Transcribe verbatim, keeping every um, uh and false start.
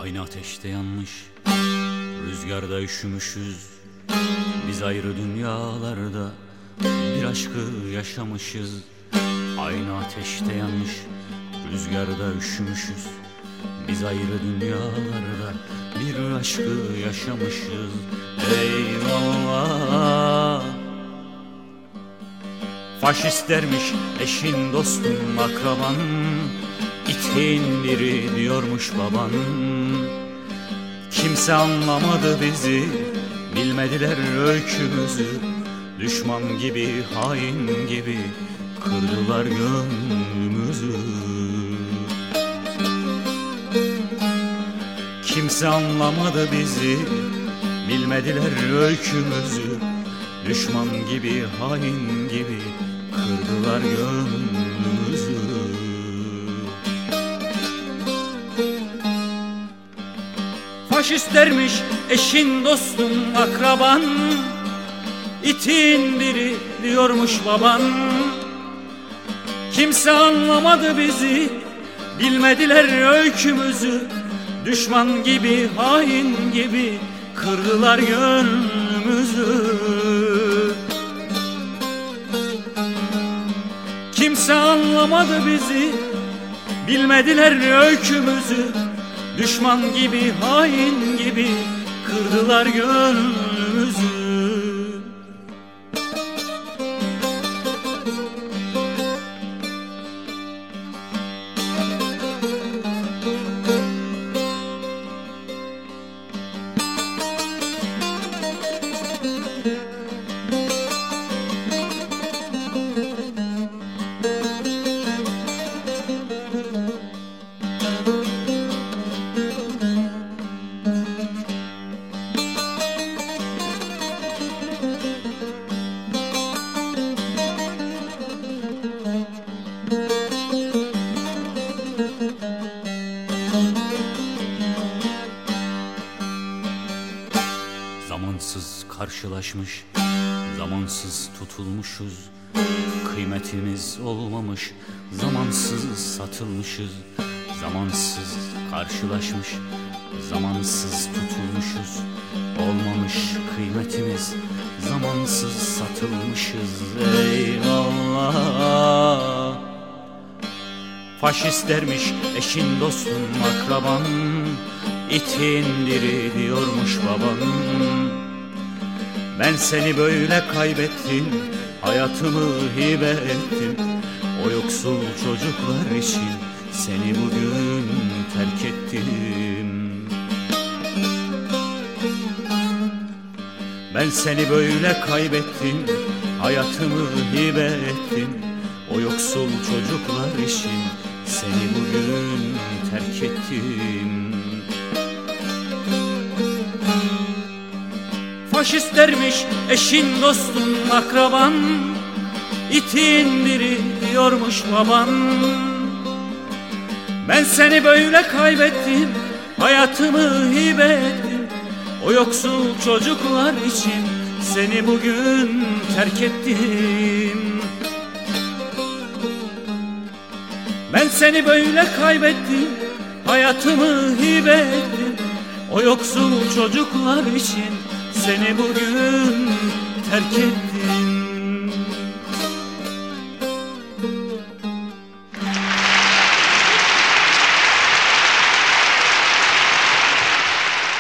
Aynı ateşte yanmış, rüzgarda üşümüşüz. Biz ayrı dünyalarda bir aşkı yaşamışız. Aynı ateşte yanmış, rüzgarda üşümüşüz. Biz ayrı dünyalarda bir aşkı yaşamışız. Eyvallah. Faşist dermiş eşin, dostun, akraban, İtin biri diyormuş baban. Kimse anlamadı bizi, bilmediler öykümüzü. Düşman gibi, hain gibi kırdılar gönlümüzü. Kimse anlamadı bizi, bilmediler öykümüzü. Düşman gibi, hain gibi kırdılar gönlümüzü. Faşist dermiş eşin, dostun, akraban, İtin biri diyormuş baban. Kimse anlamadı bizi, bilmediler öykümüzü. Düşman gibi, hain gibi kırdılar gönlümüzü. Kimse anlamadı bizi, bilmediler öykümüzü. Düşman gibi, hain gibi kırdılar gönlümüzü. Zamansız karşılaşmış, zamansız tutulmuşuz. Kıymetimiz olmamış, zamansız satılmışız. Zamansız karşılaşmış, zamansız tutulmuşuz. Olmamış kıymetimiz, zamansız satılmışız. Eyvallah. Faşist dermiş eşin, dostun, akraban, İtin diri diyormuş baban. Ben seni böyle kaybettim, hayatımı hibe ettim. O yoksul çocuklar için seni bugün terk ettim. Ben seni böyle kaybettim, hayatımı hibe ettim. O yoksul çocuklar için seni bugün terk ettim. Faşist dermiş eşin, dostun, akraban, İtin biri diyormuş baban. Ben seni böyle kaybettim, hayatımı hibe ettim. O yoksul çocuklar için seni bugün terk ettim. Ben seni böyle kaybettim, hayatımı hibe ettim. O yoksul çocuklar için seni bugün terk ettim.